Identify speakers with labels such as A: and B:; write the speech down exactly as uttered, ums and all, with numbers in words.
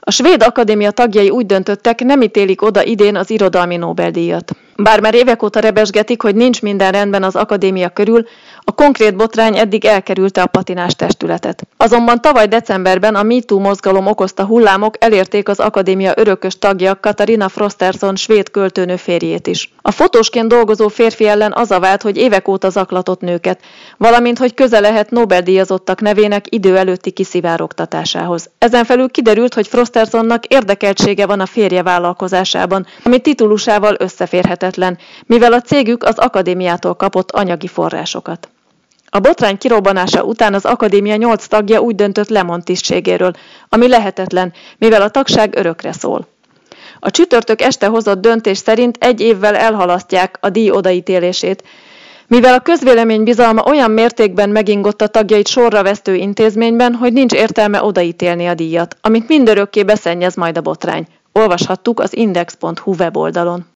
A: A Svéd Akadémia tagjai úgy döntöttek, nem ítélik oda idén az irodalmi Nobel-díjat. Bár már évek óta rebesgetik, hogy nincs minden rendben az akadémia körül, a konkrét botrány eddig elkerülte a patinás testületet. Azonban tavaly decemberben a MeToo mozgalom okozta hullámok elérték az akadémia örökös tagja Katarina Frostenson svéd költőnő férjét is. A fotósként dolgozó férfi ellen az a vád, hogy évek óta zaklatott nőket, valamint hogy köze lehet Nobel-díjazottak nevének idő előtti kiszivárogtatásához. Ezen felül kiderült, hogy Frostensonnak érdekeltsége van a férje vállalkozásában, ami titulusával összeférhetetlen, mivel a cégük az akadémiától kapott anyagi forrásokat. A botrány kirobbanása után az akadémia nyolc tagja úgy döntött, lemond tisztségéről, ami lehetetlen, mivel a tagság örökre szól. A csütörtök este hozott döntés szerint egy évvel elhalasztják a díj odaítélését, mivel a közvélemény bizalma olyan mértékben megingott a tagjait sorra vesztő intézményben, hogy nincs értelme odaítélni a díjat, amit mindörökké beszennyez majd a botrány. Olvashattuk az index pont hu weboldalon.